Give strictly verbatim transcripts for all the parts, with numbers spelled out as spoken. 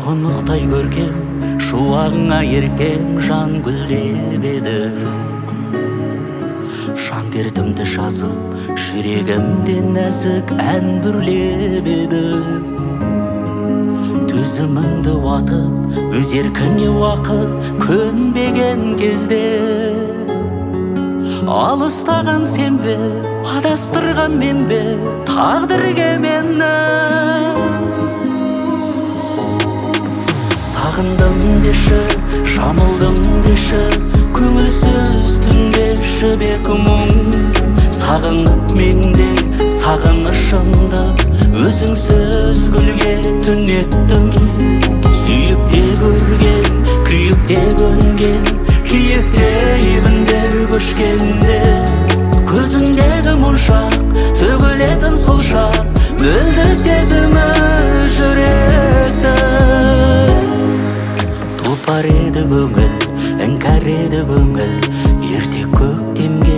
шоғынықтай көркем, шуағыңа еркем жан гүлдеп еді. Жан дертімді жазып, жүрегімде нәзік ән бүрлеп еді. Төзіміңді уатып, өз еркіне уақыт көнбеген кезде, алыстаған сен бе, адастырған мен бе, тағдырге мені. Сағындым деші, жамылдым деші, көңілсіз түнде жібек мұң. Сағынып менде сағынышымды, өзіңсіз гүлге түнеттім. Сүйіп те көрген, күйіп те көнген, киіктей күндер көшкенде, көзіңдегі мұншақ төгілетін сол шақ, мөлдір сезімі жүректі. Тұлпар еді көңіл, іңкәр еді көңіл, ерте көктемге.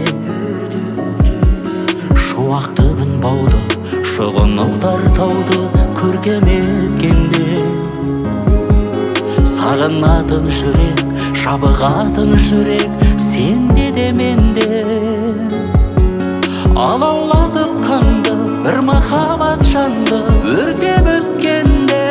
Шуақты күн бауды, шұғынықтар тауды көркем еткенде. Сағынатын жүрек, шабығатын жүрек, сенде де менде. Алаулатып қанды, бір махаббат жанды өртеп өткенде.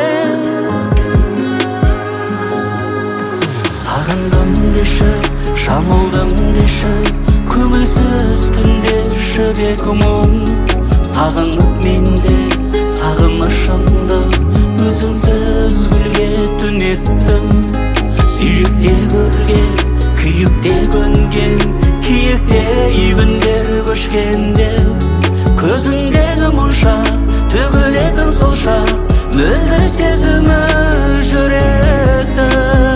Сағындым деші, жамылдым деші, көңілсіз түнде жібек мұң. Сағынып менде сағынышымды, өзіңсіз гүлге түнеттім. Сүйіп те көрген, күйіп те көнген, киіктей күндер көшкенде, көзіңдегі мұншақ төгілетін сол шақ, мөлдір сезімі жүректі.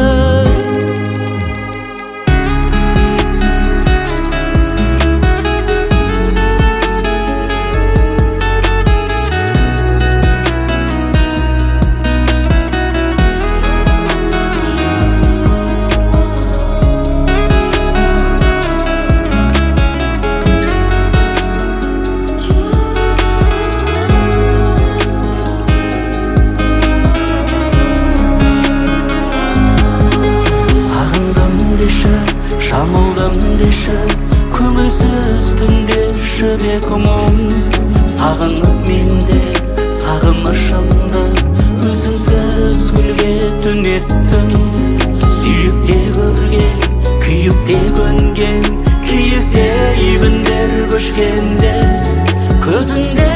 Жамылдым деші, көңілсіз түнде жібек мұң. Сағынып менде сағынышымды, өзіңсіз гүлге түнеттім. Сүйіп те көрген, күйіп те көнген, киіктей күндер көшкенде, көзіңде